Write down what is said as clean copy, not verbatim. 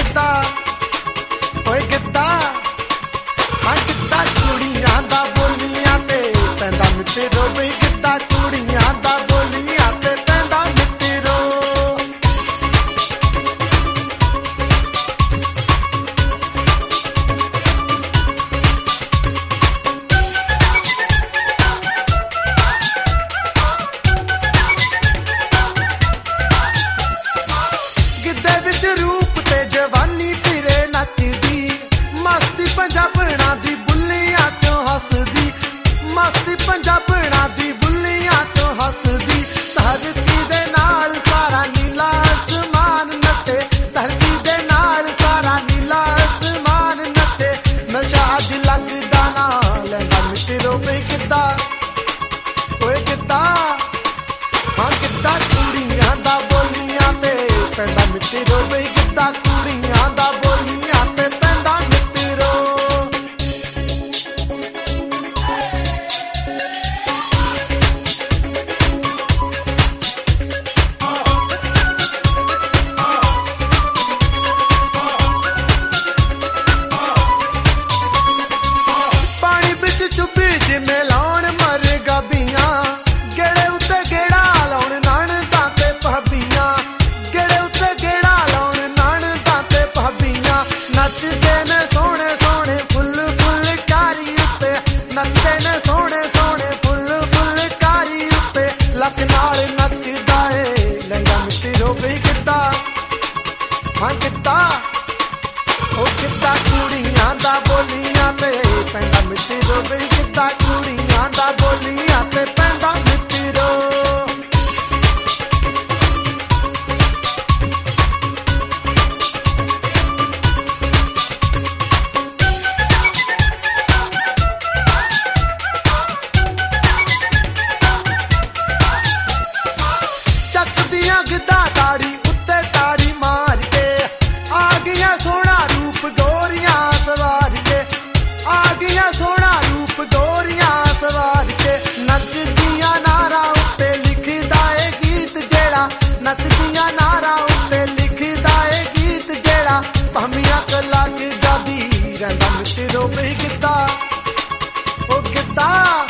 ਗਿੱਧਾ ਓਏ ਗਿੱਧਾ ਹਾਂ ਗਿੱਧਾ ਕੁੜੀਆਂ ਦਾ ਬੋਲੀਆਂ ਤੇ ਪੈਂਦਾ ਮਿੱਤਰੋ ਬਈ ਗਿੱਧਾ ਕੁੜੀਆਂ ਦਾ ਬੋਲੀਆਂ ਤੇ ਪੈਂਦਾ ਮਿੱਤਰੋ ਗਿੱਧੇ ਵਿੱਚ ਰੂਪ ਤੇ ਜਵਾਨੀ ਫਿਰੇ ਨੱਚਦੀ ਮਸਤੀ ਪੰਜਾਬਣਾ ਦੀ ਬੁੱਲੀਆਂ ਚੋਂ ਹੱਸਦੀ ਮਸਤੀ ਪੰਜਾਬਣਾ ਦੀ ਬੁੱਲੀਆਂ ਚੋਂ ਹੱਸਦੀ ਧਰਤੀ ਦੇ ਨਾਲ ਸਾਰਾ ਨੀਲਾ ਅਸਮਾਨ ਨੱਚੇ ਧਰਤੀ ਦੇ ਨਾਲ ਸਾਰਾ ਨੀਲਾ ਅਸਮਾਨ ਨੱਚੇ ਨਸ਼ਾ ਅੱਜ ਲੱਗਦਾ ਨਾ ਲੈਂਦਾ ਮਿੱਤਰੋ ਬਈ ਗਿੱਧਾ ਓਏ ਗਿੱਧਾ ਹਾਂ ਗਿੱਧਾ ਕੁੜੀਆਂ ਦਾ ਬੋਲੀਆਂ ਤੇ ਪੈਂਦਾ ਮਿੱਤਰੋ ਬਈ ਗਿੱਧਾ ਕੁੜੀਆਂ ਦਾ ਬੋਲੀਆਂ ਤੇ ਪੈਂਦਾ ਮਿੱਤਰੋ ਪਾਣੀ ਵਿੱਚ ਚੁੱਭੀ ਜਿਵੇਂ ਲਾਉਣ ਮਰ ਗਾਬੀਆਂ ਗੇੜੇ ਉੱਤੇ ਗੇੜਾ ਲਾਉਣ ਨਾਨਦਾਂ ਤੇ ਭਾਬੀਆਂ ਗੇੜੇ ਉੱਤੇ ਗੇੜਾ ਲਾਉਣ ਨਾਨਦਾਂ ਤੇ ਭਾਬੀਆਂ ਨੱਚਦੇ ਨੇ ਸੋਹਣੇ ਸੋਹਣੇ ਫੁੱਲ ਫੁੱਲਕਾਰੀ ਉੱਤੇ ਨੱਚਦੇ ਨੇ ਸੋਹਣੇ ਸੋਹਣੇ ਫੁੱਲ ਫੁੱਲਕਾਰੀ ਉੱਤੇ ਲੱਕ ਨਾਲ ਨੱਚਦਾ ਏ ਲਹਿੰਗਾ ਮਿੱਤਰੋ ਬਈ ਗਿੱਧਾ ਹਾਂ ਗਿੱਧਾ ਉਹ ਗਿੱਧਾ ਕੁੜੀਆਂ ਦਾ ਬੋਲੀਆਂ ਤੇ ਪੈਂਦਾ ਮਿੱਤਰੋ ਬਈ ਗਿੱਧਾ ਕੁੜੀਆਂ ਦਾ ਬੋਲੀਆਂ ਤੇ ਪੈਂਦਾ ਮਿੱਤਰੋ ਚੱਕਦੀਆਂ ਗਿੱਧਾ ਤਾੜੀ ਉੱਤੇ ਤਾੜੀ ਮਾਰ ਕੇ ਆ ਗਈਆਂ ਸੋਹਣਾ ਰੂਪ ਗੋਰੀਆਂ ਸਵਾਰ ਕੇ ਆ ਗਈਆਂ ਸੋਹਣਾ ਰੂਪ ਗੋਰੀਆਂ ਸਵਾਰ ਕੇ ਨੱਚਦੀਆਂ ਨਾਰਾਂ ਉੱਤੇ ਲਿਖਦਾ ਏ ਗੀਤ ਜਿਹੜਾ ਨੱਚਦੀਆਂ ਨਾਰਾਂ ਉੱਤੇ ਲਿਖਦਾ ਏ ਗੀਤ ਜਿਹੜਾ ਭਾਮੀਆਂ ਕਲਾ ਕੇ ਜਾਦੀ ਰਹਿੰਦਾ ਮਿੱਤਰੋ ਬਈ ਗਿੱਧਾ ਉਹ ਗਿੱਧਾ